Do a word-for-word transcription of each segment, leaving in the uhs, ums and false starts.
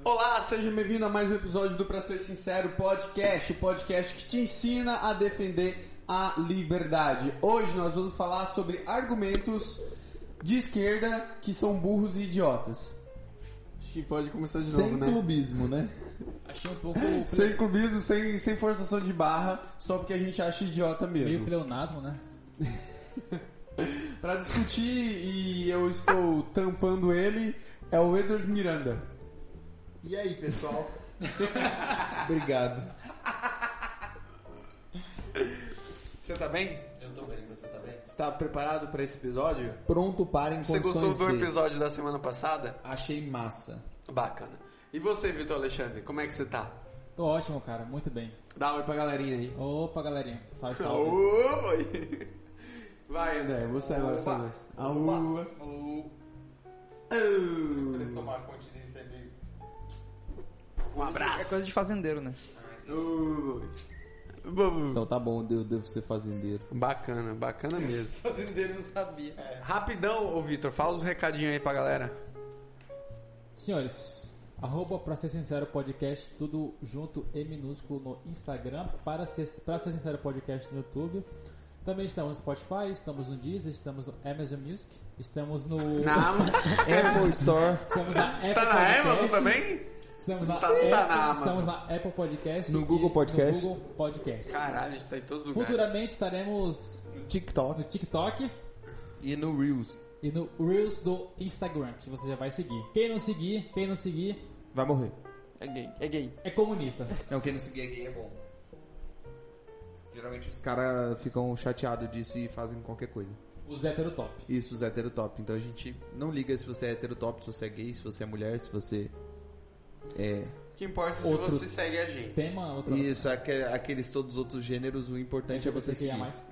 Olá, seja bem-vindo a mais um episódio do Pra Ser Sincero Podcast, o podcast que te ensina a defender a liberdade. Hoje nós vamos falar sobre argumentos de esquerda que são burros e idiotas. Acho que pode começar de sem novo, né? Sem clubismo, né? Achei um pouco... Sem clubismo, sem, sem forçação de barra, só porque a gente acha idiota mesmo. Meio pleonasmo, né? Pra discutir, e eu estou tampando ele, é o Edward Miranda. E aí, pessoal? Obrigado. Você tá bem? Eu tô bem, você tá bem? Você tá preparado pra esse episódio? Pronto para em Você condições gostou do de... episódio da semana passada? Achei massa. Bacana. E você, Vitor Alexandre, como é que você tá? Tô ótimo, cara. Muito bem. Dá um oi pra galerinha aí. Opa, galerinha. Salve, salve. Oi! Vai, André, você agora, sua vez. Aú! Eles tomaram continência ali. Um É abraço! coisa de fazendeiro, né? Então tá bom, eu devo ser fazendeiro. Bacana, bacana mesmo. Fazendeiro não sabia. É. Rapidão, ô Vitor, fala os recadinhos aí pra galera. Senhores, arroba Pra Ser Sincero Podcast, tudo junto e minúsculo no Instagram, para ser, pra ser Sincero Podcast no YouTube. Também estamos no Spotify, estamos no Deezer, estamos no Amazon Music, estamos no... Na Apple Store. Estamos na Apple Tá na Podcast, Amazon também? Estamos na, Tá- Apple, tá na Amazon. estamos na Apple Podcast No Google e Podcast. no Google Podcast. Caralho, a gente tá em todos os lugares. Futuramente estaremos TikTok. no TikTok E no Reels. e no Reels do Instagram, que você já vai seguir. Quem não seguir, quem não seguir Vai morrer. É gay, é gay. é comunista. Não, quem não seguir é gay é bom. Geralmente os caras ficam chateados disso e fazem qualquer coisa. Os heterotop. Isso, os heterotop. Então a gente não liga se você é heterotop, se você é gay, se você é mulher, se você é... O que importa é Outro- se você segue a gente. Tema, outra... Isso, aque- aqueles todos os outros gêneros, o importante é você criar seguir. mais.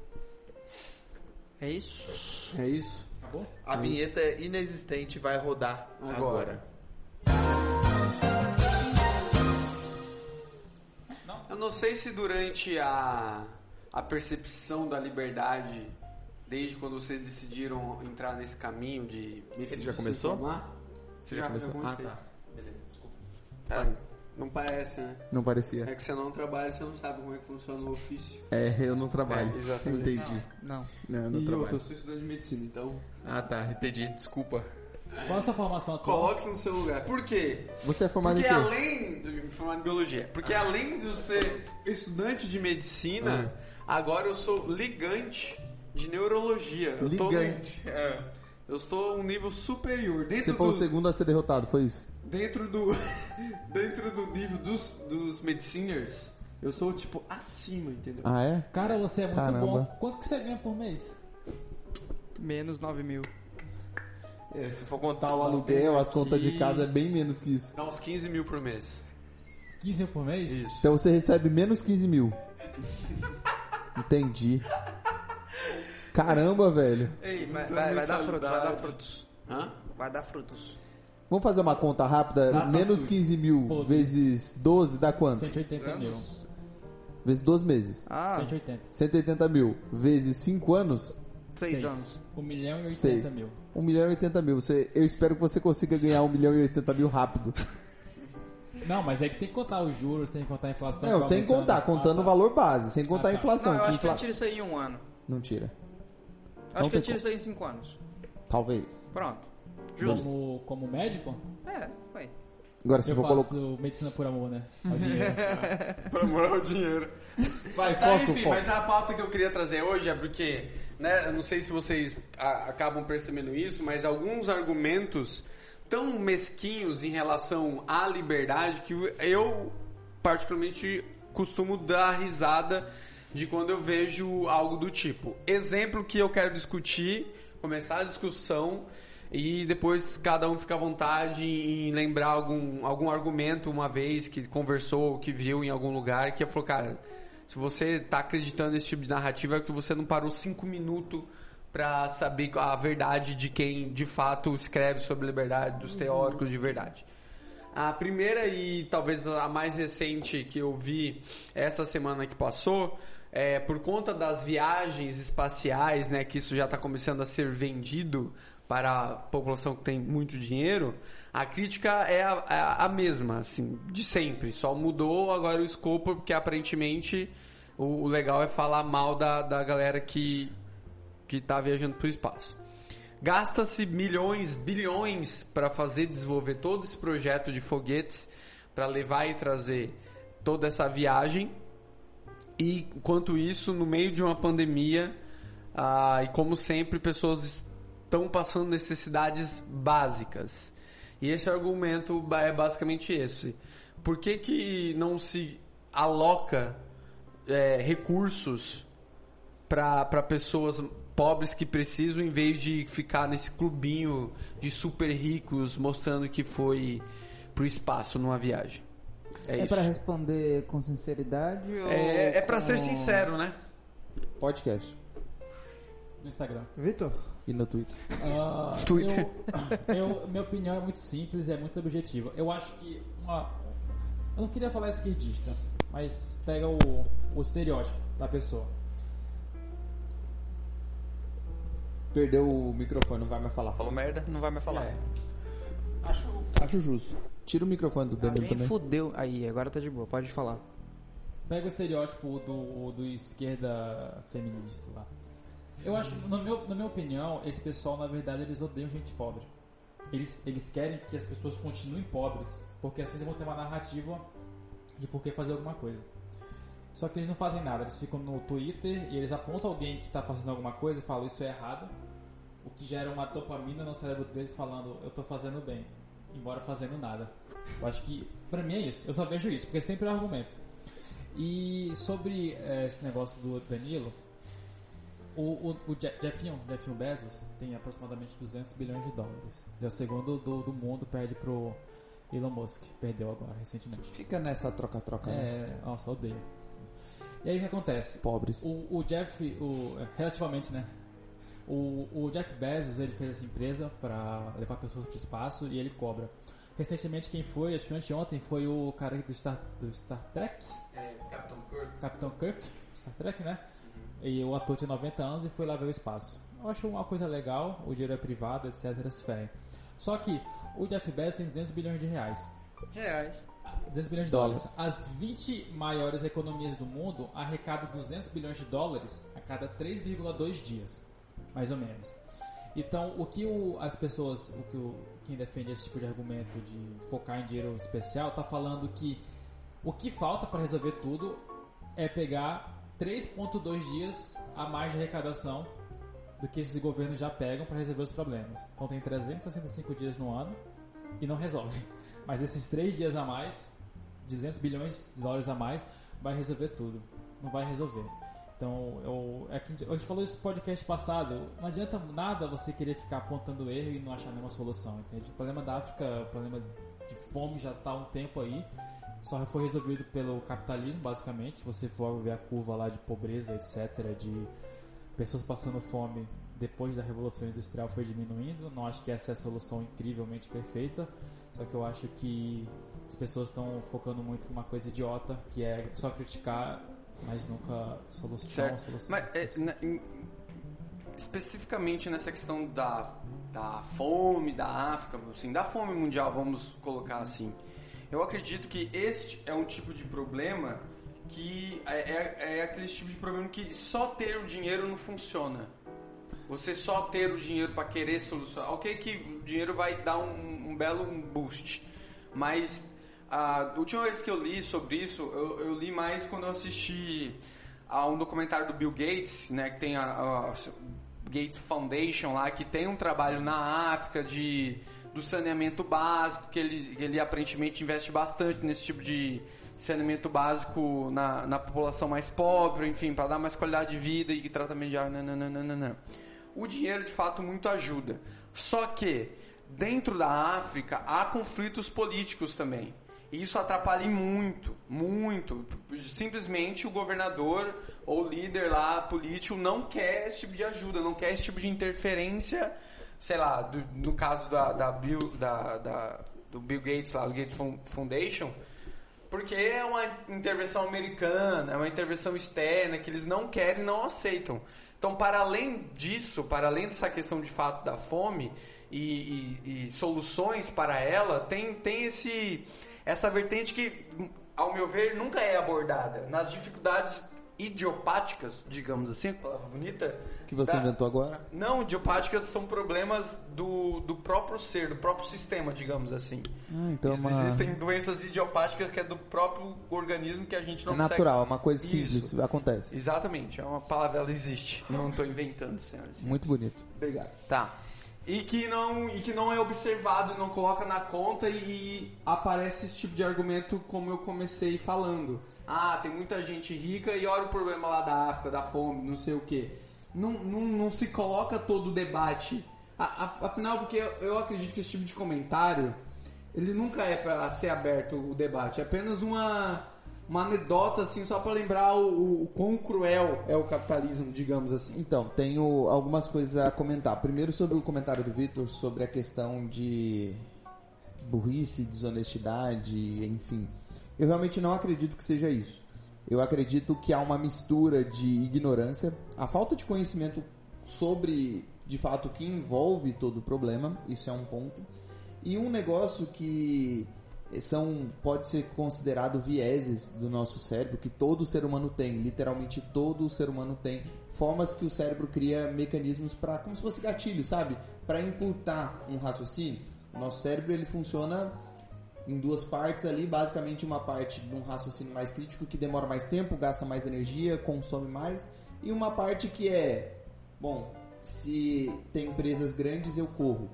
É isso? É isso? Acabou? A vinheta inexistente vai rodar agora. Agora. Eu não sei se durante a, a percepção da liberdade, desde quando vocês decidiram entrar nesse caminho de... Ele já começou? Informar, Você já começou? eu Ah, comecei. tá. Beleza, desculpa. Tá, não parece, né? Não parecia. É que você não trabalha, você não sabe como é que funciona o ofício. É, eu não trabalho. É, exatamente. Entendi. Não. Não, eu não E trabalho. eu sou estudante de medicina, então... Ah, tá. Entendi. Desculpa. Qual é a sua formação atual? Coloque-se no seu lugar. Por quê? Você é formado Porque em quê? além de me formar em biologia, porque além de eu ser estudante de medicina, agora eu sou ligante de neurologia. Eu tô Ligante. no- é, eu estou um nível superior. Dentro Você foi do, o segundo a ser derrotado, foi isso? dentro do dentro do nível dos, dos mediciners, eu sou tipo acima, entendeu? Ah, é? Cara, você é muito Caramba. bom. Quanto que você ganha por mês? Menos nove mil. É, se for contar o aluguel, as contas de casa é bem menos que isso. Dá uns quinze mil por mês. quinze mil por mês? Isso. Então você recebe menos quinze mil. Entendi. Caramba, velho. Ei, vai, Então, vai, vai dar mensalidade. frutos, vai dar frutos. Hã? Vai dar frutos. Vamos fazer uma conta rápida? Data Menos suja. quinze mil Pô, vezes doze dá quanto? cento e oitenta mil. Vezes doze meses. Ah, cento e oitenta. cento e oitenta mil vezes cinco anos? seis Seis. anos. um milhão e Seis. oitenta mil. um milhão e oitenta mil. Você, eu espero que você consiga ganhar um milhão e oitenta mil rápido. Não, mas é que tem que contar os juros, tem que contar a inflação. Não, que sem aumentando. contar, contando Ah, o tá. valor base, sem contar Ah, a tá. inflação. Não, eu que acho que infla- eu tiro isso aí em um ano. Não tira. Acho Não que eu tem tiro como. isso aí em cinco anos. Talvez. Pronto. Justo. Como, como médico, É, vai. Agora se eu for faço colocar. medicina por amor, né? Ao dinheiro. Por amor ao dinheiro. Vai, Tá, foco, enfim, foco. mas a pauta que eu queria trazer hoje é porque, né, eu não sei se vocês a- acabam percebendo isso, mas alguns argumentos tão mesquinhos em relação à liberdade que eu particularmente costumo dar risada de quando eu vejo algo do tipo. Exemplo que eu quero discutir, começar a discussão e depois cada um fica à vontade em lembrar algum, algum argumento uma vez que conversou, que viu em algum lugar, que falou, cara, se você tá acreditando nesse tipo de narrativa é porque você não parou cinco minutos pra saber a verdade de quem de fato escreve sobre liberdade, dos teóricos de verdade. A primeira e talvez a mais recente que eu vi essa semana que passou, é por conta das viagens espaciais, né, que isso já está começando a ser vendido para a população que tem muito dinheiro, a crítica é a, a, a mesma, assim, de sempre. Só mudou agora o escopo, porque aparentemente o, o legal é falar mal da, da galera que que está viajando para o espaço. Gasta-se milhões, bilhões para fazer desenvolver todo esse projeto de foguetes para levar e trazer toda essa viagem. E enquanto isso, no meio de uma pandemia, ah, e como sempre, pessoas estão passando necessidades básicas. E esse argumento é basicamente esse. Por que que não se aloca é, recursos para pessoas pobres que precisam, em vez de ficar nesse clubinho de super ricos mostrando que foi pro espaço numa viagem? É, É isso. pra responder com sinceridade ou... É, é pra ser com- sincero, né? Podcast. No Instagram. Vitor? E no Twitter. Ah, Twitter. Eu, eu- minha opinião é muito simples e é muito objetiva. Eu acho que uma... Eu não queria falar esquerdista, mas pega o, o estereótipo da pessoa. Perdeu o microfone, não vai mais falar. Falou merda, não vai mais falar. É. Acho, acho justo. Tira o microfone do Danilo Nem também. fudeu. Aí, agora tá de boa, pode falar. Pega o estereótipo do, do esquerda feminista lá. Eu acho que, na, meu, na minha opinião, esse pessoal, na verdade, eles odeiam gente pobre. Eles, eles querem que as pessoas continuem pobres, porque assim eles vão ter uma narrativa de por que fazer alguma coisa. Só que eles não fazem nada, eles ficam no Twitter e eles apontam alguém que está fazendo alguma coisa e falam isso é errado, o que gera uma dopamina no cérebro deles falando eu estou fazendo bem, embora fazendo nada. Eu acho que, pra mim é isso, eu só vejo isso, porque sempre é um argumento. E sobre eh, esse negócio do Danilo, o, o, o Je- Jeffinho, Jeffinho Bezos tem aproximadamente duzentos bilhões de dólares. Ele é o segundo do, do mundo, perde pro Elon Musk, perdeu agora, recentemente. Fica nessa troca-troca, né? É, nossa, odeio. E aí o que acontece? Pobres. O, o Jeff, o, relativamente, né? O, o Jeff Bezos, ele fez essa empresa para levar pessoas para o espaço e ele cobra. Recentemente quem foi, acho que anteontem, foi o cara do Star, do Star Trek, É, Capitão Kirk. Capitão Kirk, Star Trek, né? E o ator tinha noventa anos e foi lá ver o espaço. Eu acho uma coisa legal, o dinheiro é privado, etcétera. Se ferre. Só que o Jeff Bezos tem duzentos bilhões de reais. Reais. duzentos bilhões de Dólares. dólares. As vinte maiores economias do mundo arrecadam duzentos bilhões de dólares a cada três vírgula dois dias, mais ou menos. Então, o que o, as pessoas, o que o, quem defende esse tipo de argumento de focar em dinheiro especial, está falando que o que falta para resolver tudo é pegar três vírgula dois dias a mais de arrecadação do que esses governos já pegam para resolver os problemas. Então, tem trezentos e sessenta e cinco dias no ano e não resolve. Mas esses três dias a mais, duzentos bilhões de dólares a mais, vai resolver tudo. Não vai resolver. Então, eu, é que a gente falou isso no podcast passado. Não adianta nada você querer ficar apontando erro e não achar nenhuma solução, entende? O problema da África, o problema de fome já está há um tempo aí. Só foi resolvido pelo capitalismo, basicamente. Se você for ver a curva lá de pobreza, etcétera, de pessoas passando fome depois da Revolução Industrial foi diminuindo. Não acho que essa é a solução incrivelmente perfeita. Só que eu acho que as pessoas estão focando muito numa coisa idiota, que é só criticar, mas nunca solucionar Certo. uma solução. Mas, é, na- em- especificamente nessa questão da, da fome da África, assim, da fome mundial, vamos colocar assim, eu acredito que este é um tipo de problema que é, é, é aquele tipo de problema que só ter o dinheiro não funciona. Você só ter o dinheiro para querer solucionar. Ok que o dinheiro vai dar um, um belo um boost, mas a última vez que eu li sobre isso, eu, eu li mais quando eu assisti a um documentário do Bill Gates, né, que tem a, a Gates Foundation lá, que tem um trabalho na África de, do saneamento básico, que ele, ele aparentemente investe bastante nesse tipo de saneamento básico na, na população mais pobre, enfim, para dar mais qualidade de vida e tratamento de água, nananana. O dinheiro de fato muito ajuda. Só que dentro da África há conflitos políticos também. E isso atrapalha muito, muito. Simplesmente o governador ou líder lá político não quer esse tipo de ajuda, não quer esse tipo de interferência, sei lá, do, no caso da, da Bill, da, da, do Bill Gates lá, do Gates Foundation, porque é uma intervenção americana, é uma intervenção externa que eles não querem e não aceitam. Então Então, para além disso, para além dessa questão de fato da fome e, e, e soluções para ela, tem, tem esse, essa vertente que, ao meu ver, nunca é abordada. Nas dificuldades idiopáticas, digamos assim, palavra bonita. Que você da... inventou agora? Não, idiopáticas são problemas do, do próprio ser, do próprio sistema, digamos assim. Ah, então é uma... Existem doenças idiopáticas que é do próprio organismo que a gente não É consegue... natural, é uma coisa simples, Isso. acontece. Exatamente, é uma palavra, ela existe. Não estou inventando, senhoras. Muito bonito. Obrigado. Tá. E que não, e que não é observado, não coloca na conta e, e aparece esse tipo de argumento como eu comecei falando. Ah, tem muita gente rica e olha o problema lá da África, da fome, não sei o quê. Não, não, não se coloca todo o debate. A, a, afinal, porque eu, eu acredito que esse tipo de comentário, ele nunca é para ser aberto o debate. É apenas uma, uma anedota, assim, só para lembrar o, o, o quão cruel é o capitalismo, digamos assim. Então, tenho algumas coisas a comentar. Primeiro sobre o comentário do Vitor, sobre a questão de burrice, desonestidade, enfim. Eu realmente não acredito que seja isso. Eu acredito que há uma mistura de ignorância, a falta de conhecimento sobre, de fato, o que envolve todo o problema, isso é um ponto, e um negócio que são, pode ser considerado vieses do nosso cérebro, que todo ser humano tem, literalmente todo ser humano tem, formas que o cérebro cria mecanismos para, como se fosse gatilho, sabe? Para encurtar um raciocínio. O nosso cérebro, ele funciona em duas partes ali, basicamente uma parte de um raciocínio mais crítico que demora mais tempo, gasta mais energia, consome mais, e uma parte que é, bom, se tem empresas grandes eu corro,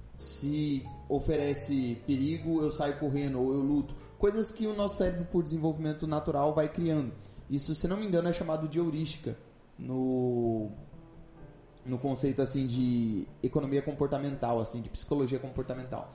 se oferece perigo eu saio correndo ou eu luto, coisas que o nosso cérebro por desenvolvimento natural vai criando. Isso, se não me engano, é chamado de heurística no no conceito assim de economia comportamental, assim, de psicologia comportamental.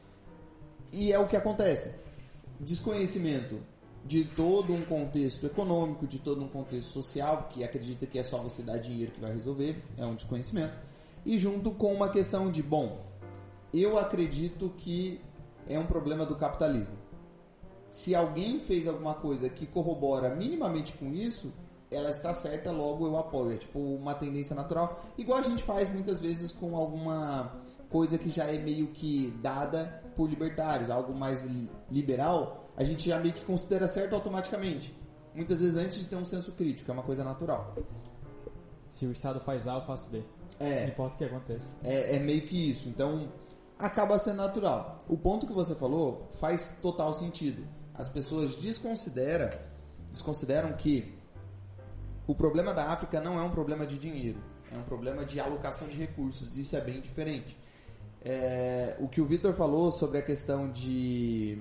E é o que acontece. Desconhecimento de todo um contexto econômico, de todo um contexto social, que acredita que é só você dar dinheiro que vai resolver, é um desconhecimento. E junto com uma questão de, bom, eu acredito que é um problema do capitalismo. Se alguém fez alguma coisa que corrobora minimamente com isso, ela está certa, logo eu apoio. É tipo uma tendência natural, igual a gente faz muitas vezes com alguma coisa que já é meio que dada por libertários, algo mais liberal, a gente já meio que considera certo automaticamente. Muitas vezes antes de ter um senso crítico, é uma coisa natural. Se o Estado faz A, eu faço B. É. Não importa o que aconteça. É, é meio que isso. Então, acaba sendo natural. O ponto que você falou faz total sentido. As pessoas desconsideram, desconsideram que o problema da África não é um problema de dinheiro. É um problema de alocação de recursos. Isso é bem diferente. É, o que o Vitor falou sobre a questão de...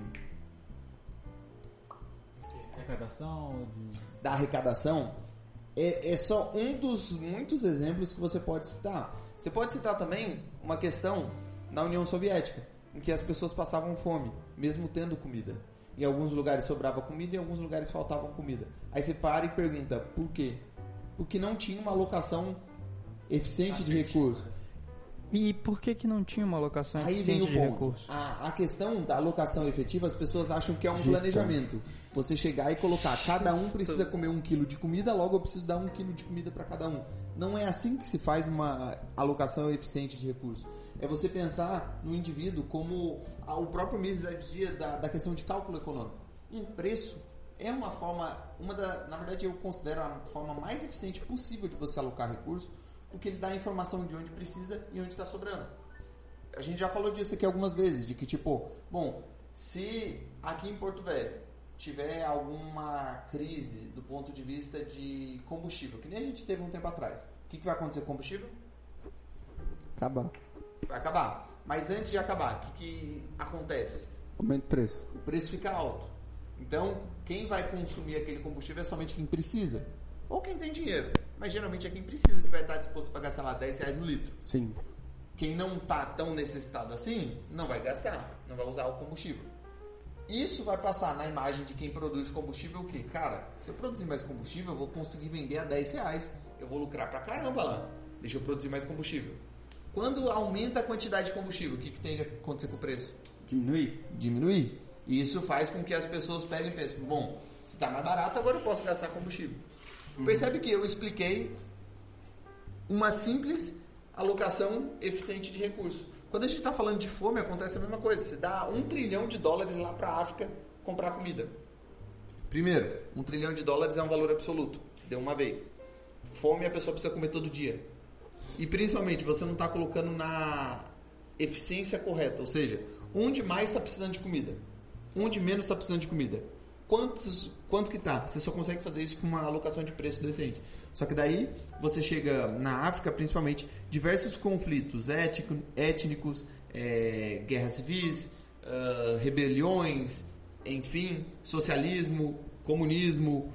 Arrecadação, de... da arrecadação é, é só um dos muitos exemplos que você pode citar. Você pode citar também uma questão na União Soviética, em que as pessoas passavam fome, mesmo tendo comida. Em alguns lugares sobrava comida e em alguns lugares faltava comida. Aí você para e pergunta, por quê? Porque não tinha uma alocação eficiente de recursos. E por que que não tinha uma alocação Aí vem eficiente o de ponto. recursos? A, a questão da alocação efetiva, as pessoas acham que é um Gestão. planejamento. Você chegar e colocar, cada um precisa comer um quilo de comida, logo eu preciso dar um quilo de comida para cada um. Não é assim que se faz uma alocação eficiente de recursos. É você pensar no indivíduo como o próprio Mises dizia da, da questão de cálculo econômico. Um preço é uma forma, uma da, na verdade eu considero a forma mais eficiente possível de você alocar recursos, porque ele dá a informação de onde precisa e onde está sobrando. A gente já falou disso aqui algumas vezes, de que tipo, bom, se aqui em Porto Velho tiver alguma crise do ponto de vista de combustível, que nem a gente teve um tempo atrás, o que, que vai acontecer com o combustível? Acabar. Vai acabar. Mas antes de acabar, o que, que acontece? Aumenta o preço. O preço fica alto. Então, quem vai consumir aquele combustível é somente quem precisa. Ou quem tem dinheiro. Mas geralmente é quem precisa que vai estar disposto a pagar, sei lá, dez reais no litro. Sim. Quem não está tão necessitado assim, não vai gastar, não vai usar o combustível. Isso vai passar na imagem de quem produz combustível o quê? Cara, se eu produzir mais combustível, eu vou conseguir vender a dez reais. Eu vou lucrar pra caramba lá. Deixa eu produzir mais combustível. Quando aumenta a quantidade de combustível, o que, que tem de acontecer com o preço? Diminuir. Diminuir. E isso faz com que as pessoas peguem e pensem, bom, se está mais barato, agora eu posso gastar combustível. Uhum. Percebe que eu expliquei uma simples alocação eficiente de recursos. Quando a gente está falando de fome, acontece a mesma coisa. Você dá um trilhão de dólares lá para a África comprar comida. Primeiro, um trilhão de dólares é um valor absoluto. Você deu uma vez. Fome a pessoa precisa comer todo dia. E principalmente, você não está colocando na eficiência correta. Ou seja, onde mais está precisando de comida? Onde menos está precisando de comida? Quantos, quanto que tá? Você só consegue fazer isso com uma alocação de preço decente. Só que daí você chega na África, principalmente, diversos conflitos étnico, étnicos, é, guerras civis, uh, rebeliões, enfim, socialismo, comunismo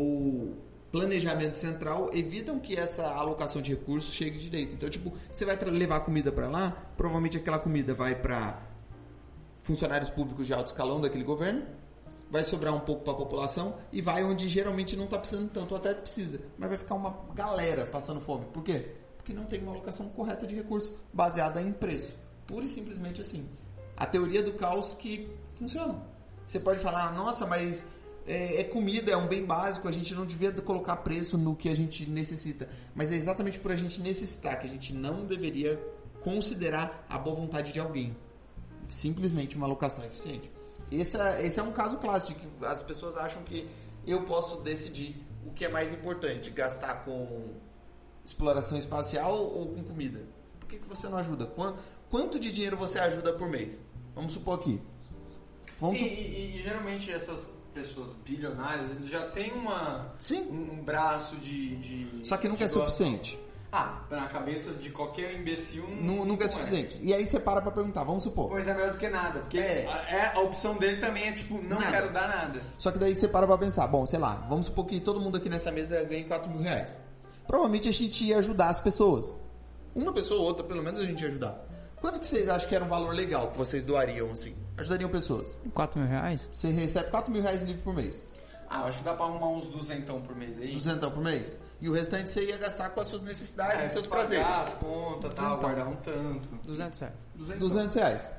ou planejamento central evitam que essa alocação de recursos chegue direito. Então, tipo, você vai levar comida para lá, provavelmente aquela comida vai para funcionários públicos de alto escalão daquele governo, vai sobrar um pouco para a população e vai onde geralmente não está precisando tanto, ou até precisa, mas vai ficar uma galera passando fome. Por quê? Porque não tem uma alocação correta de recursos baseada em preço. Pura e simplesmente assim. A teoria do caos que funciona. Você pode falar, nossa, mas é, é comida, é um bem básico, a gente não devia colocar preço no que a gente necessita. Mas é exatamente por a gente necessitar que a gente não deveria considerar a boa vontade de alguém. Simplesmente uma alocação eficiente. Esse é, esse é um caso clássico, de que as pessoas acham que eu posso decidir o que é mais importante, gastar com exploração espacial ou com comida. Por que, que você não ajuda? Quanto, quanto de dinheiro você ajuda por mês? Vamos supor aqui. Vamos e, sup... e, e geralmente essas pessoas bilionárias eles já têm uma, Sim. Um, um braço de, de Só que nunca de é suficiente. Ah, na cabeça de qualquer imbecil Nunca, nunca é suficiente. E aí você para pra perguntar, vamos supor. Pois é melhor do que nada, porque É. a, é, a opção dele também é tipo, não Nada. quero dar nada. Só que daí você para pra pensar, bom, sei lá, vamos supor que todo mundo aqui nessa mesa ganhe quatro mil reais. Provavelmente a gente ia ajudar as pessoas. Uma pessoa ou outra, pelo menos a gente ia ajudar. Quanto que vocês acham que era um valor legal que vocês doariam assim? Ajudariam pessoas? quatro mil reais? Você recebe quatro mil reais livre por mês. Ah, eu acho que dá pra arrumar uns duzentão por mês aí. Duzentão por mês. E o restante você ia gastar com as suas necessidades É, e seus pagar prazeres. as contas, tal, Duzentão. guardar um tanto. duzentos reais. Duzentão. duzentos reais.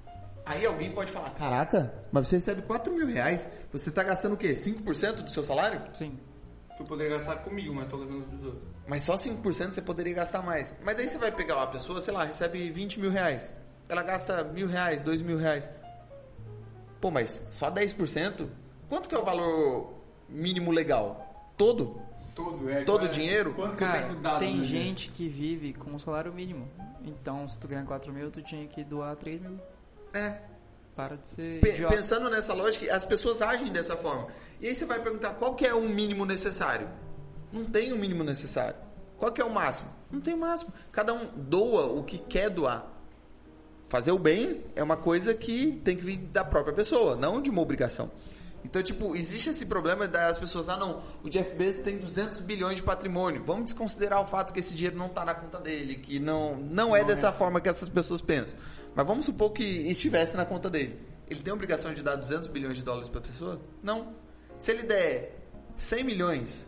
Aí alguém pode falar, caraca, mas você recebe quatro mil reais, você tá gastando o quê? cinco por cento do seu salário? Sim. Que eu poderia gastar comigo, mas tô gastando com os outros. Mas só cinco por cento você poderia gastar mais. Mas daí você vai pegar uma pessoa, sei lá, recebe vinte mil reais. Ela gasta mil reais, dois mil reais. Pô, mas só dez por cento? Quanto que é o valor mínimo legal? Todo? Tudo, é. Todo qual é- o dinheiro? Quanto que eu Cara, tenho que dar tem no dia? gente que vive com um salário mínimo. Então, se tu ganha quatro mil, tu tinha que doar três mil. É. Para de ser Pe- idiota. Pensando nessa lógica, as pessoas agem dessa forma. E aí você vai perguntar, qual que é o mínimo necessário? Não tem o mínimo necessário. Qual que é o máximo? Não tem o máximo. Cada um doa o que quer doar. Fazer o bem é uma coisa que tem que vir da própria pessoa, não de uma obrigação. Então, tipo, existe esse problema das pessoas, ah não, o Jeff Bezos tem duzentos bilhões de patrimônio, vamos desconsiderar o fato que esse dinheiro não está na conta dele, que não, não é Não dessa é assim. forma que essas pessoas pensam. Mas vamos supor que estivesse na conta dele. Ele tem a obrigação de dar duzentos bilhões de dólares para a pessoa? Não. Se ele der cem milhões,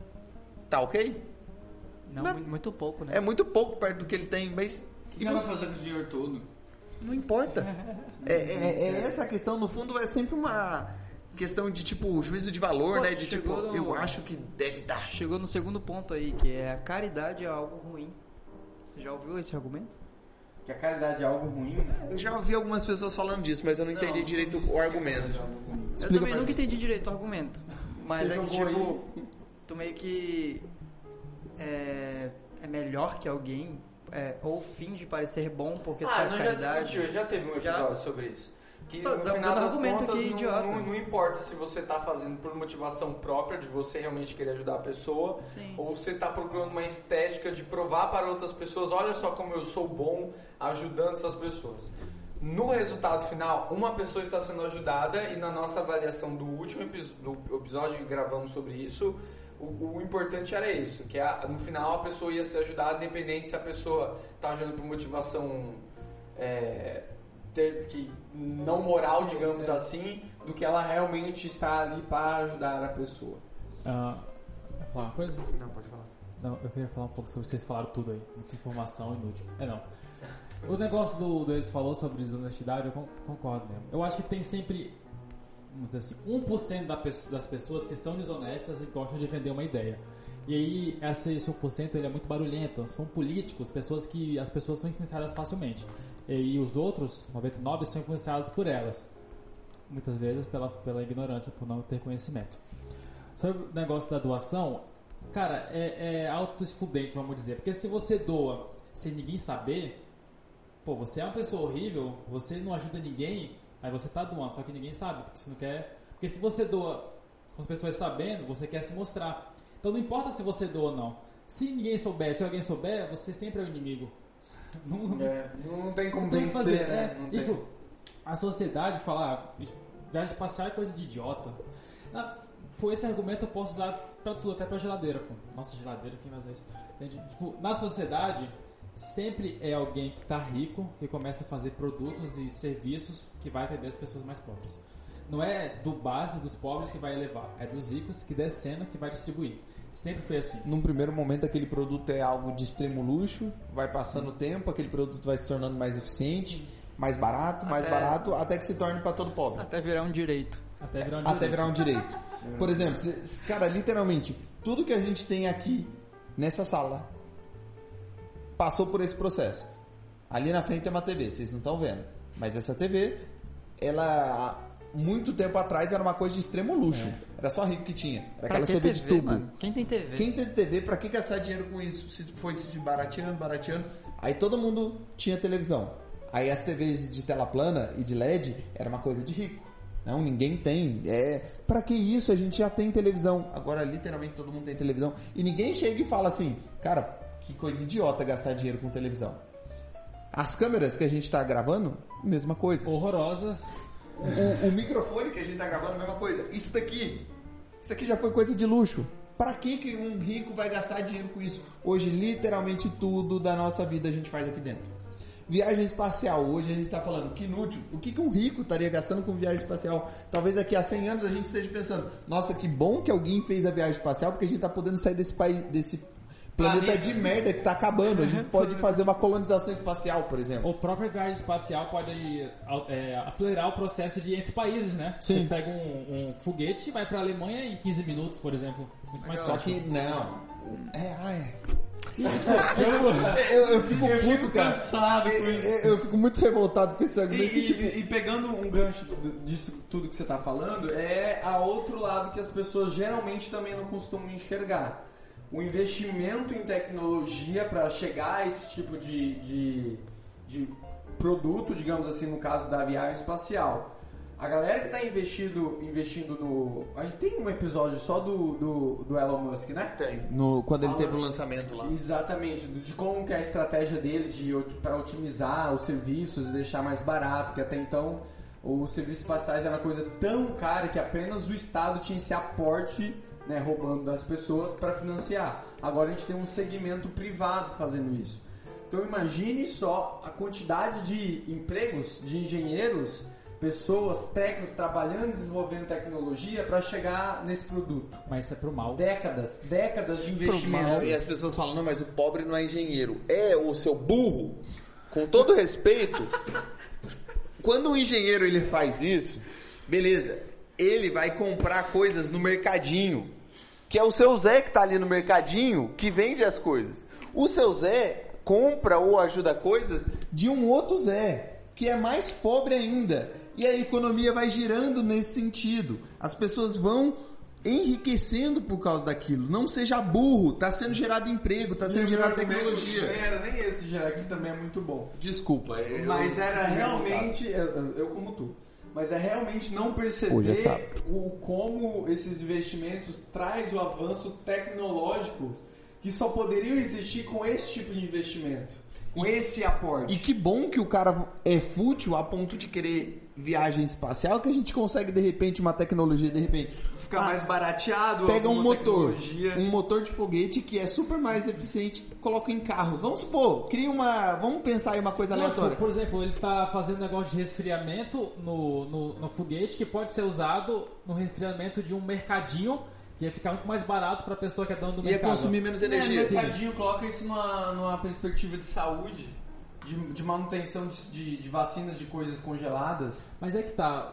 tá ok? Não, Não. mu- muito pouco, né? É muito pouco perto do que ele tem, mas... O que ela vai fazer com o dinheiro todo? Não importa. É, é- é essa questão, no fundo, é sempre uma questão de, tipo, juízo de valor, Pô, né? De, tipo, chegou no- eu acho que deve dar. Chegou no segundo ponto aí, que é a caridade é algo ruim. Você já ouviu esse argumento? Que a caridade é algo ruim? Eu já ouvi algumas pessoas falando disso, mas eu não entendi direito o argumento. Eu Explica também pra nunca mim. entendi direito o argumento. Mas Você é que, jogou tipo, tu meio que é, é melhor que alguém, é, ou finge parecer bom porque tu Ah, faz nós já caridade. discutiu, já teve um Já? episódio sobre isso. Que Tô no dando final das argumento contas, aqui, não, idiota. não, não importa se você tá fazendo por motivação própria, de você realmente querer ajudar a pessoa, Sim. ou você tá procurando uma estética de provar para outras pessoas, olha só como eu sou bom ajudando essas pessoas. No resultado final, uma pessoa está sendo ajudada e na nossa avaliação do último epi- do episódio que gravamos sobre isso, o, o importante era isso, que a- no final a pessoa ia ser ajudada independente se a pessoa está ajudando por motivação é, ter, que não moral, digamos assim, do que ela realmente está ali para ajudar a pessoa. Ah, quer falar uma coisa? Não, pode falar. Não, eu queria falar um pouco sobre. Vocês falaram tudo aí. Muita informação inútil. É não. O negócio do, do eles falou sobre desonestidade, eu con- concordo mesmo. Eu acho que tem sempre vamos dizer assim, um por cento da pe- das pessoas que são desonestas e gostam de vender uma ideia. E aí, esse, esse um por cento ele é muito barulhento. São políticos, pessoas que as pessoas são influenciadas facilmente. E, e os outros, noventa e nove por cento, são influenciados por elas. Muitas vezes pela, pela ignorância, por não ter conhecimento. Sobre o negócio da doação, cara, é, é auto-excludente, vamos dizer. Porque se você doa sem ninguém saber, pô, você é uma pessoa horrível, você não ajuda ninguém, aí você tá doando, só que ninguém sabe, porque você não quer. Porque se você doa com as pessoas sabendo, você quer se mostrar. Então não importa se você doa ou não. Se ninguém souber, se alguém souber, você sempre é o inimigo. Não, É, não tem como não tem o que vencer, fazer, né? é. Não E, tem. tipo, a sociedade fala, ah, viagem espacial é coisa de idiota. Ah, por esse argumento eu posso usar pra tudo, até pra geladeira. Pô. Nossa, geladeira, quem vai usar isso? Entende? Tipo, na sociedade, sempre é alguém que tá rico, que começa a fazer produtos e serviços que vai atender as pessoas mais pobres. Não é do base dos pobres que vai elevar, é dos ricos que descendo que vai distribuir. Sempre foi assim. Num primeiro momento, aquele produto é algo de extremo luxo, vai passando o tempo, aquele produto vai se tornando mais eficiente, Sim. mais barato, mais Até- barato, até que se torne para todo pobre. Até virar um direito. Até virar um Até direito. virar um direito. Por exemplo, cê- cara, literalmente, tudo que a gente tem aqui nessa sala passou por esse processo. Ali na frente tem uma T V, vocês não estão vendo. Mas essa T V, ela há muito tempo atrás era uma coisa de extremo luxo. Era só rico que tinha. Era Pra aquela que T V de tubo. mano? Quem tem T V? Quem tem T V, pra que gastar dinheiro com isso? Se foi se barateando, barateando. Aí todo mundo tinha televisão. Aí as T Vs de tela plana e de L E D era uma coisa de rico. Não, ninguém tem. É, pra que isso? A gente já tem televisão. Agora, literalmente, todo mundo tem televisão. E ninguém chega e fala assim, cara, que coisa idiota gastar dinheiro com televisão. As câmeras que a gente tá gravando, mesma coisa. Horrorosas. O, o microfone que a gente tá gravando, mesma coisa. Isso daqui, isso aqui já foi coisa de luxo. Pra que que um rico vai gastar dinheiro com isso? Hoje, literalmente tudo da nossa vida a gente faz aqui dentro. Viagem espacial, hoje a gente está falando que inútil. O que que um rico estaria gastando com viagem espacial? Talvez daqui a cem anos a gente esteja pensando, nossa, que bom que alguém fez a viagem espacial, porque a gente está podendo sair desse país, desse planeta Planeta. de merda que está acabando. A gente pode fazer uma colonização espacial, por exemplo. O próprio viagem espacial pode é, acelerar o processo de entre países, né? Sim. Você pega um, um foguete e vai pra Alemanha em quinze minutos, por exemplo. Muito mais Só prático. que, não. É, ah, é. eu, eu fico puto, cara. cansado com Eu, isso. eu- eu fico muito revoltado com esse E, argumento. que, tipo, e- e pegando um gancho do- disso tudo que você tá falando, é a outro lado que as pessoas geralmente também não costumam enxergar. O investimento em tecnologia para chegar a esse tipo de, de, de produto, digamos assim, no caso da viagem espacial. A galera que está investindo, investindo no... A gente tem um episódio só do, do, do Elon Musk, né? tem. No, quando ele Fala- teve o lançamento lá. Exatamente, de como que é a estratégia dele de, para otimizar os serviços e deixar mais barato, que até então os serviços espaciais era uma coisa tão cara que apenas o Estado tinha esse aporte, né, roubando das pessoas para financiar. Agora a gente tem um segmento privado fazendo isso. Então imagine só a quantidade de empregos, de engenheiros, pessoas, técnicos trabalhando, desenvolvendo tecnologia para chegar nesse produto. Mas isso é pro mal. Décadas, décadas de investimento. E as pessoas falam, não, mas o pobre não é engenheiro. É, o seu burro, com todo respeito, quando um engenheiro ele faz isso, beleza, ele vai comprar coisas no mercadinho, que é o seu Zé que tá ali no mercadinho, que vende as coisas. O seu Zé compra ou ajuda coisas de um outro Zé, que é mais pobre ainda. E a economia vai girando nesse sentido. As pessoas vão enriquecendo por causa daquilo. Não seja burro, tá sendo gerado emprego, tá sendo gerada tecnologia. Nem era nem esse gerar aqui também é muito bom. Desculpa, eu- Mas eu era fico realmente, eu, eu como tu, mas é realmente não perceber Hoje é sábado. o como esses investimentos traz o avanço tecnológico que só poderiam existir com esse tipo de investimento, com esse aporte. E que bom que o cara é fútil a ponto de querer viagem espacial, que a gente consegue de repente uma tecnologia, de repente Fica Ah, mais barateado, pega um alguma motor, tecnologia. um motor de foguete que é super mais eficiente, coloca em carro. Vamos supor, cria uma, vamos pensar em uma coisa Não, aleatória. por exemplo, ele tá fazendo um negócio de resfriamento no, no, no foguete que pode ser usado no resfriamento de um mercadinho que ia ficar muito mais barato pra pessoa que é dono do Ia mercado. consumir menos É, energia. no mercadinho coloca isso numa, numa perspectiva de saúde, de, de manutenção de, de, de vacinas de coisas congeladas. Mas é que tá.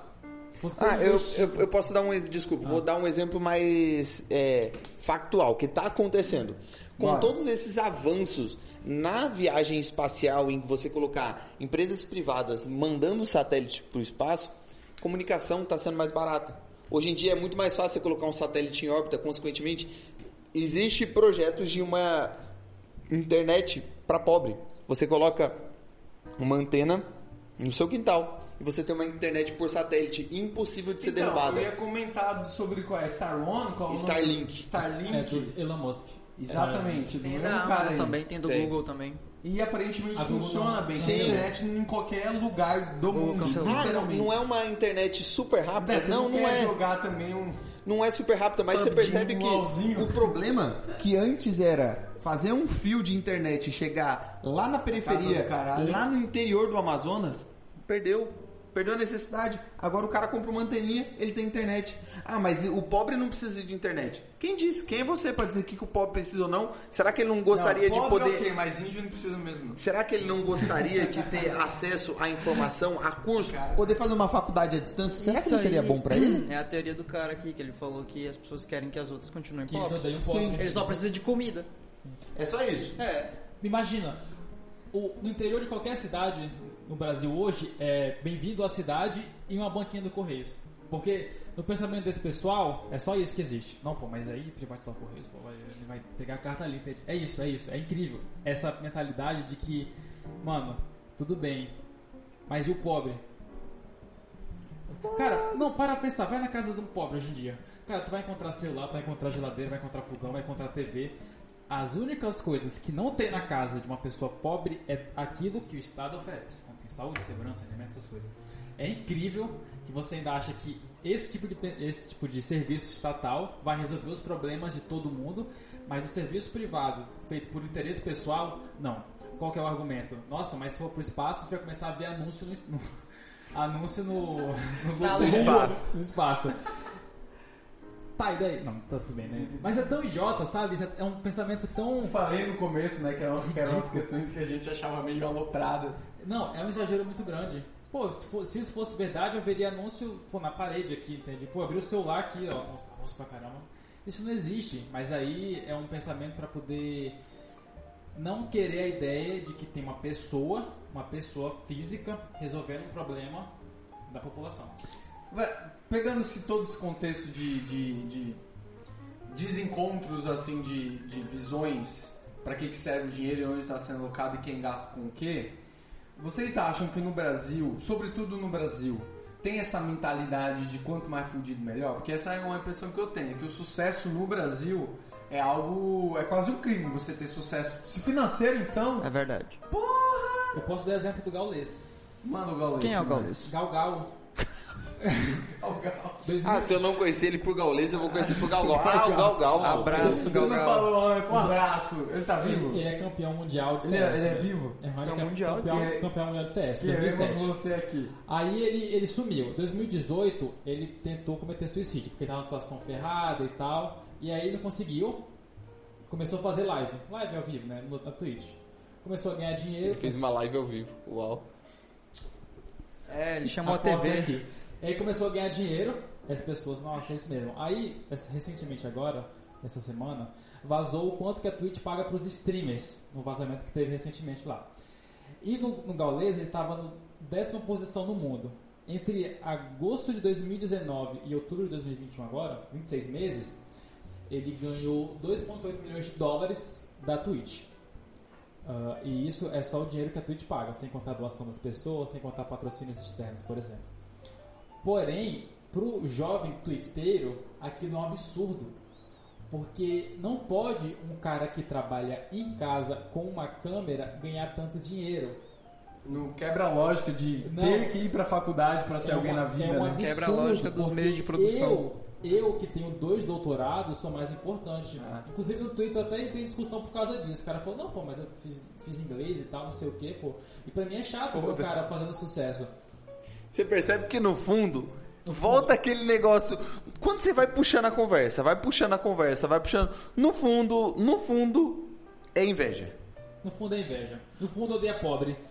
Você Ah, eu, investir- eu, eu posso dar um exemplo, desculpa, vou dar um exemplo mais é, factual, que está acontecendo. Com Bora. todos esses avanços na viagem espacial, em você colocar empresas privadas mandando satélite para o espaço, comunicação está sendo mais barata. Hoje em dia é muito mais fácil você colocar um satélite em órbita, consequentemente, existe projetos de uma internet para pobre. Você coloca uma antena no seu quintal e você tem uma internet por satélite impossível de ser Então, derrubada. eu ia comentar sobre qual é Star One, qual é o nome? Starlink. Starlink. É do Elon Musk. Exatamente, do Tem mesmo da cara Amazon aí. também, tem do Tem. Google também. E aparentemente A Google funciona não- bem. Sim. Tem internet em qualquer lugar do Google mundo. cancelou. Ah, não, literalmente. não é uma internet super rápida? É, você não, não, não quer é. jogar também um... Não é super rápida, mas você P U B G, percebe um que LOLzinho. O problema que antes era fazer um fio de internet chegar lá na Casa periferia, do caralho. lá no interior do Amazonas, perdeu. Perdeu a necessidade. Agora o cara compra uma anteninha, ele tem internet. Ah, mas o pobre não precisa de internet. Quem disse? Quem é você pra dizer que o pobre precisa ou não? será que ele não gostaria Não, de pobre, poder... ok, mas índio não precisa mesmo. Será que ele não gostaria de ter acesso à informação, a curso? Poder fazer uma faculdade à distância, será que Isso não seria aí bom pra ele? É a teoria do cara aqui, que ele falou que as pessoas querem que as outras continuem Que eles pobres. odeiam pobre. Ele só precisa de comida. É só isso. É. Imagina, o- no interior de qualquer cidade no Brasil hoje, é bem-vindo à cidade e uma banquinha do Correios. Porque no pensamento desse pessoal, é só isso que existe. Não, pô, mas aí privatização do Correios, pô, vai, ele vai pegar a carta ali, entende? É isso, é isso, é incrível. Essa mentalidade de que, mano, tudo bem, mas e o pobre? Cara, não, para pra pensar, vai na casa de um pobre hoje em dia. Cara, tu vai encontrar celular, tu vai encontrar geladeira, vai encontrar fogão, vai encontrar T V. As únicas coisas que não tem na casa de uma pessoa pobre é aquilo que o Estado oferece. Então, tem saúde, segurança, alimentos, essas coisas. É incrível que você ainda acha que esse tipo de, esse tipo de serviço estatal vai resolver os problemas de todo mundo, mas o serviço privado, feito por interesse pessoal, não. Qual que é o argumento? Nossa, mas se for pro espaço, você vai começar a ver anúncio no... no anúncio no... no, Na no lua. espaço. No espaço. Tá, e daí? Não, tá tudo bem, né? Mas é tão idiota, sabe? Isso É um pensamento tão... Eu falei no começo, né, que eram, que eram umas questões que a gente achava meio alopradas. Não, é um exagero muito grande. Pô, se, for- se isso fosse verdade, eu veria anúncio pô, na parede aqui, entende? Pô, abri o celular aqui, ó, anúncio, anúncio pra caramba. Isso não existe, mas aí é um pensamento pra poder não querer a ideia de que tem uma pessoa, uma pessoa física, resolvendo um problema da população. Vai, pegando-se todo esse contexto de, de, de desencontros, assim, de, de visões, para que, que serve o dinheiro e onde está sendo alocado e quem gasta com o quê, vocês acham que no Brasil, sobretudo no Brasil, tem essa mentalidade de quanto mais fudido melhor? Porque essa é uma impressão que eu tenho, que o sucesso no Brasil é algo, é quase um crime você ter sucesso. Se financeiro, então, É verdade. Eu posso dar exemplo do Gaules. manda o Gaules. Quem é o pra Gaules? Gal Gal. nós. Gal. dois mil Ah, se eu não conhecer ele por Gaulês, eu vou conhecer por Galgal. Ah, o Galgal. pô. Abraço, Você não Galgal. falou antes, um abraço. Ele tá vivo? Ele, ele é campeão mundial de Ele C S. é, ele é vivo? É, ele Campeão é mundial de campeão, C S. campeão mundial de C S, dois mil e Queremos sete. você aqui. Aí ele, ele sumiu. Em dois mil e dezoito, ele tentou cometer suicídio, porque estava numa situação ferrada e tal. E aí não conseguiu. Começou a fazer live. Live ao vivo, né? No, na Twitch. Começou a ganhar dinheiro. Ele fez uma live ao vivo. Uau. É, ele chamou a, a porta T V. aqui. E aí começou a ganhar dinheiro. As pessoas, nossa, é isso mesmo. Aí, recentemente agora, essa semana, vazou o quanto que a Twitch paga para os streamers. No vazamento que teve recentemente lá. E no, no Gaules ele estava na décima posição no mundo. Entre agosto de dois mil e dezenove e outubro de dois mil e vinte e um agora, vinte e seis meses, ele ganhou dois vírgula oito milhões de dólares da Twitch. Uh, e isso é só o dinheiro que a Twitch paga, sem contar a doação das pessoas, sem contar patrocínios externos, por exemplo. Porém, pro jovem twitteiro, aquilo é um absurdo. Porque não pode um cara que trabalha em casa com uma câmera ganhar tanto dinheiro. Não quebra a lógica de Não. ter que ir pra faculdade pra ser É alguém uma- na vida, é um né? absurdo, Quebra a lógica dos porque meios de produção. Eu, eu que tenho dois doutorados sou mais importante. Ah. Inclusive no Twitter até tem discussão por causa disso. O cara falou, não, pô, mas eu fiz, fiz inglês e tal, não sei o que, pô. E pra mim é chato ver o Foda-se. cara fazendo sucesso. Você percebe que no fundo, volta aquele negócio. Quando você vai puxando a conversa, vai puxando a conversa, vai puxando. No fundo, no fundo, é inveja. No fundo é inveja. No fundo odeia pobre.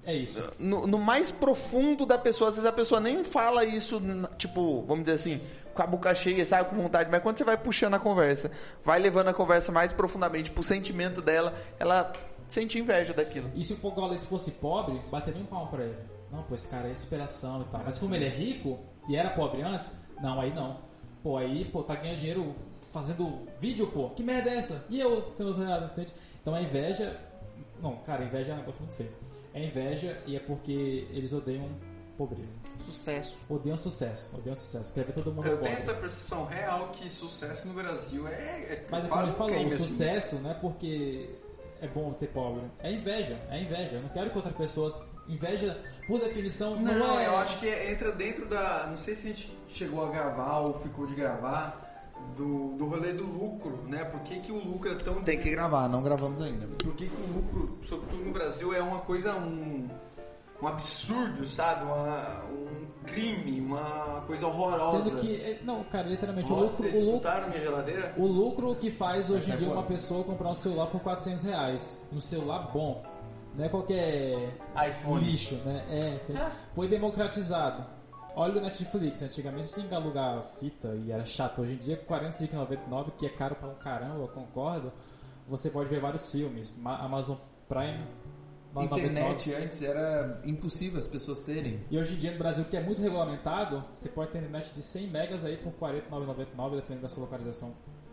É isso. No, no mais profundo da pessoa. Às vezes a pessoa nem fala isso, n- tipo, vamos dizer assim, com a boca cheia, sabe, com vontade. Mas quando você vai puxando a conversa, vai levando a conversa mais profundamente pro sentimento dela, ela sente inveja daquilo. E se o Pogolete fosse pobre, bateria um palmo pra ele. Não, pô, esse cara é superação e tal. Mas como ele é rico e era pobre antes, não, aí não. Pô, aí, pô, tá ganhando dinheiro fazendo vídeo, pô. Que merda é essa? E eu tendo nada, entende? Então a inveja... Não, cara, inveja é um negócio muito feio. É inveja e é porque eles odeiam pobreza. Sucesso. Odeiam sucesso. Odeiam sucesso. Quer ver todo mundo Eu pobre. tenho essa percepção real que sucesso no Brasil é, é Mas é como quase ele um falou, crime, o assim. sucesso não é porque é bom ter pobre. É inveja, é inveja. Eu não quero que outra pessoa... Inveja, por definição, não, Não, é... eu acho que entra dentro da... Não sei se a gente chegou a gravar ou ficou de gravar do, do rolê do lucro, né? Por que, que o lucro é tão... Tem que gravar, não gravamos ainda. Por que, que o lucro, sobretudo no Brasil, é uma coisa... Um, um absurdo, sabe? Uma, um crime, uma coisa horrorosa. Sendo que... é- Não, cara, literalmente, o Nossa, lucro... vocês O lucro escutaram minha geladeira? O lucro que faz hoje em Essa dia é uma boa. pessoa comprar um celular por quatrocentos reais. Um celular bom. Não é qualquer iPhone. lixo, né? É, tem- foi democratizado. Olha o Netflix. Antigamente você tinha que alugar fita e era chato. Hoje em dia, com quarenta e cinco reais e noventa e nove, que é caro para um caramba, eu concordo. Você pode ver vários filmes. Ma- Amazon Prime... nove reais e noventa e nove. Internet antes era impossível as pessoas terem. E hoje em dia no Brasil, que é muito regulamentado, você pode ter internet de cem megas aí por quarenta e nove reais e noventa e nove, dependendo da sua localização.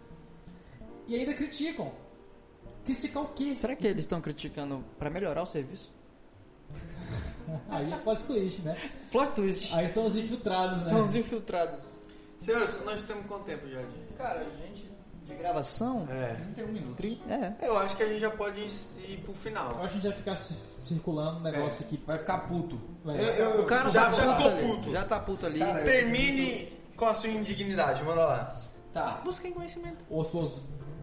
E ainda criticam. Criticar o quê? Será que eles estão criticando pra melhorar o serviço? Aí é plot twist, né? Plot twist. Aí são os infiltrados, né? São os infiltrados. Senhores, nós temos quanto tempo já de... Cara, a gente de gravação... É. trinta e um minutos. tri- É. Eu acho que a gente já pode ir, ir pro Eu final. acho que a gente vai ficar ci- circulando um negócio que... Vai ficar puto. Vai- Eu- eu- O cara já, tá já puto ficou ali. puto. Já tá puto ali. Cara, eu- Termine com a sua indignidade, manda lá. Tá. Busquem conhecimento. Os seus...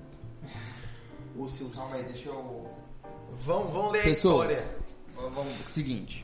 Os seus... Calma aí, deixa eu... Vão, vão ler Pessoas, a história. vamos, seguinte.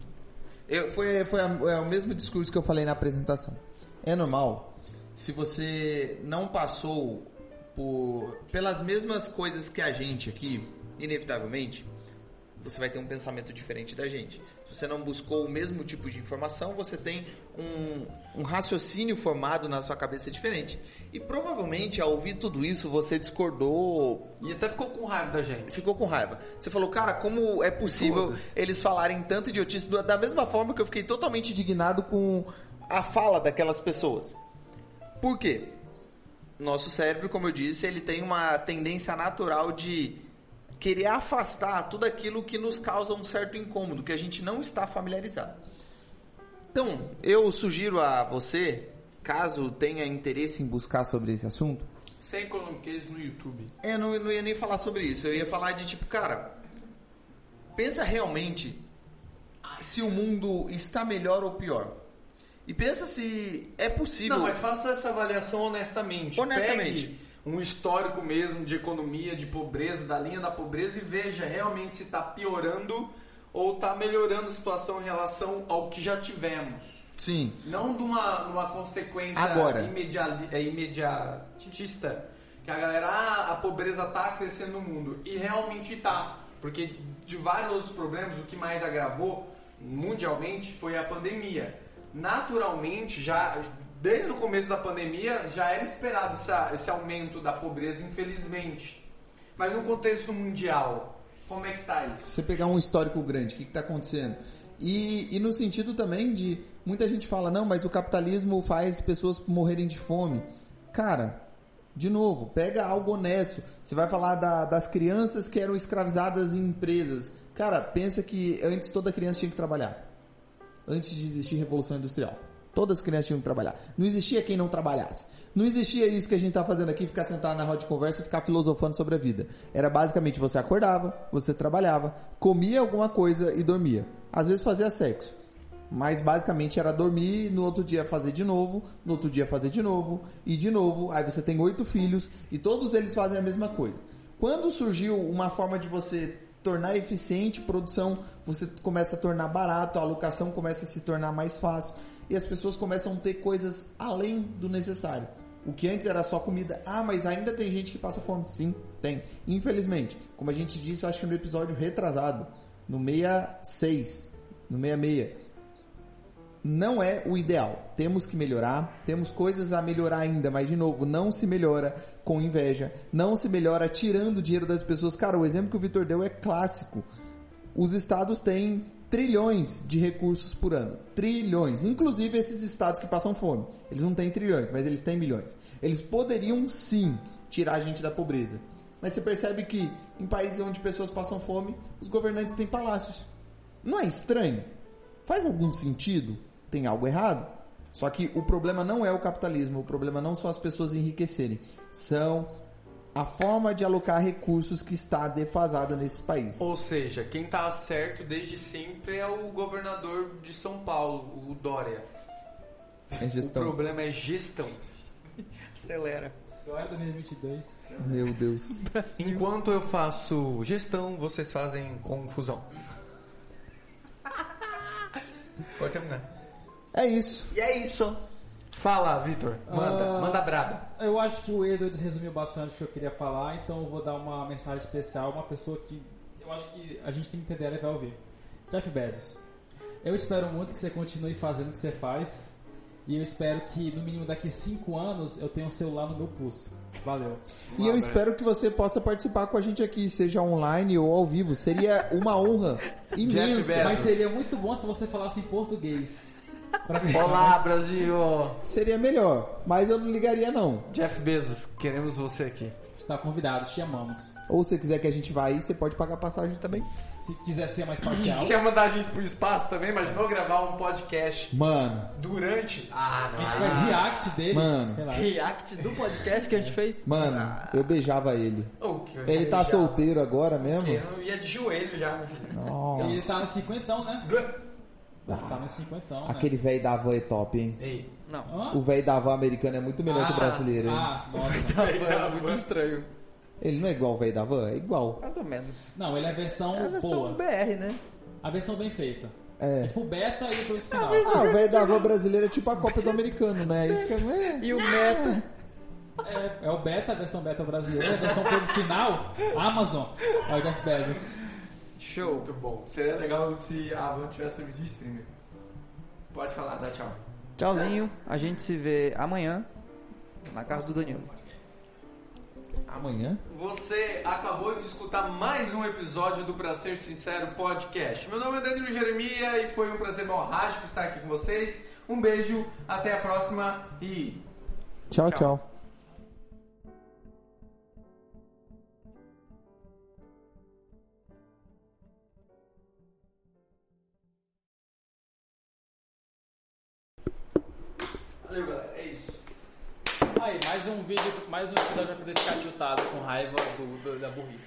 Eu, foi foi a- é o mesmo discurso que eu falei na apresentação. É normal, se você não passou por, pelas mesmas coisas que a gente aqui, inevitavelmente, você vai ter um pensamento diferente da gente. Se você não buscou o mesmo tipo de informação, você tem um, um raciocínio formado na sua cabeça diferente. E provavelmente, ao ouvir tudo isso, você discordou, E até ficou com raiva da gente. ficou com raiva. Você falou, cara, como é possível eles falarem tanto idiotice do- da mesma forma que eu fiquei totalmente indignado com a fala daquelas pessoas. Por quê? Nosso cérebro, como eu disse, ele tem uma tendência natural de querer afastar tudo aquilo que nos causa um certo incômodo, que a gente não está familiarizado. Então, eu sugiro a você, caso tenha interesse em buscar sobre esse assunto, Sem economiquez no YouTube. é, eu não, não ia nem falar sobre isso. Eu ia falar de tipo, cara, pensa realmente se o mundo está melhor ou pior. E pensa se é possível. Não, mas faça essa avaliação honestamente. Honestamente. Pegue um histórico mesmo de economia, de pobreza, da linha da pobreza e veja realmente se está piorando ou está melhorando a situação em relação ao que já tivemos. Sim. Não de uma, uma consequência Agora. imediali- é, imediatista, que a galera, ah, a pobreza está crescendo no mundo. E realmente está. Porque de vários outros problemas, o que mais agravou mundialmente foi a pandemia. Naturalmente, já desde o começo da pandemia, já era esperado essa, esse aumento da pobreza, infelizmente. Mas no contexto mundial, como é que tá isso? Você pegar um histórico grande, o que está acontecendo? E, e no sentido também de... Muita gente fala, não, mas o capitalismo faz pessoas morrerem de fome. Cara, de novo, pega algo honesto. Você vai falar da- das crianças que eram escravizadas em empresas. Cara, pensa que antes toda criança tinha que trabalhar. Antes de existir Revolução Industrial. Todas as crianças tinham que trabalhar. Não existia quem não trabalhasse. Não existia isso que a gente está fazendo aqui, ficar sentado na roda de conversa e ficar filosofando sobre a vida. Era basicamente você acordava, você trabalhava, comia alguma coisa e dormia. Às vezes fazia sexo. Mas basicamente era dormir, no outro dia fazer de novo, no outro dia fazer de novo, e de novo. Aí você tem oito filhos e todos eles fazem a mesma coisa. Quando surgiu uma forma de você tornar eficiente produção, você começa a tornar barato, a alocação começa a se tornar mais fácil e as pessoas começam a ter coisas além do necessário. O que antes era só comida. Ah, mas ainda tem gente que passa fome. Sim, tem. Infelizmente, como a gente disse, eu acho que no episódio retrasado, no sessenta e seis, no sessenta e seis. Não é o ideal. Temos que melhorar, temos coisas a melhorar ainda, mas de novo, não se melhora com inveja, não se melhora tirando o dinheiro das pessoas. Cara, o exemplo que o Vitor deu é clássico. Os estados têm trilhões de recursos por ano. Trilhões. Inclusive esses estados que passam fome. Eles não têm trilhões, mas eles têm milhões. Eles poderiam sim tirar a gente da pobreza. Mas você percebe que em países onde pessoas passam fome, os governantes têm palácios. Não é estranho? Faz algum sentido? Tem algo errado? Só que o problema não é o capitalismo, o problema não são as pessoas enriquecerem. São a forma de alocar recursos que está defasada nesse país. Ou seja, quem tá certo desde sempre é o governador de São Paulo, o Dória. É gestão. O problema é gestão. Acelera. Agora dois mil e vinte e dois. Meu Deus. Enquanto eu faço gestão, vocês fazem confusão. Pode terminar. É isso. E é isso. Fala, Vitor. Manda, Ah, manda braba. Eu acho que o Edwards resumiu bastante o que eu queria falar, então eu vou dar uma mensagem especial, uma pessoa que eu acho que a gente tem que entender, ela vai ouvir. Jeff Bezos. Eu espero muito que você continue fazendo o que você faz, e eu espero que no mínimo daqui cinco anos eu tenha um celular no meu pulso. Valeu. E eu espero que você possa participar com a gente aqui, seja online ou ao vivo. Seria uma honra imensa. Bezos. Mas seria muito bom se você falasse em português. Pra mim. Olá, Brasil. Seria melhor, mas eu não ligaria não. Jeff Bezos, queremos você aqui. Está convidado, te amamos. Ou se você quiser que a gente vá aí, você pode pagar passagem também. Se quiser ser mais parcial. Quer mandar a gente pro espaço também? Imaginou gravar um podcast Mano, durante... Ah, A não. gente faz react dele. Mano. Relaxa. React do podcast que a gente fez. mano, eu beijava ele. Oh, que eu Ele tá já- solteiro agora mesmo? Eu ia de joelho já, meu filho. Nossa. Ele tá no cinquentão, né? Tá no cinquentão, né? Aquele velho da van é top, hein? Ei, Não. Hã? O velho da van americano é muito melhor que o Ah, brasileiro, hein? Ah, nossa. É muito estranho. Ele não é igual o velho da van? É igual. Mais ou menos. Não, ele é a versão É a versão boa. B R, né? A versão bem feita. É. É tipo o beta e o produto final. Ah, o velho da van brasileiro é tipo a Copa do Americano, né? Aí fica... É, E o meta. É, é o beta, a versão beta brasileira. A versão produto final, Amazon. É o Jeff Bezos. Show. Muito bom. Seria legal se a Van tivesse servido de streamer. Pode falar, dá tchau. Tchauzinho. A gente se vê amanhã na casa do Danilo. amanhã? Você acabou de escutar mais um episódio do Pra Ser Sincero Podcast. Meu nome é Danilo Jeremia e foi um prazer morrágico estar aqui com vocês. Um beijo, até a próxima e... Tchau, Tchau. tchau. Valeu, galera. É isso. Aí, mais um vídeo, mais um episódio pra poder ficar tiltado com raiva do, do- da burrice.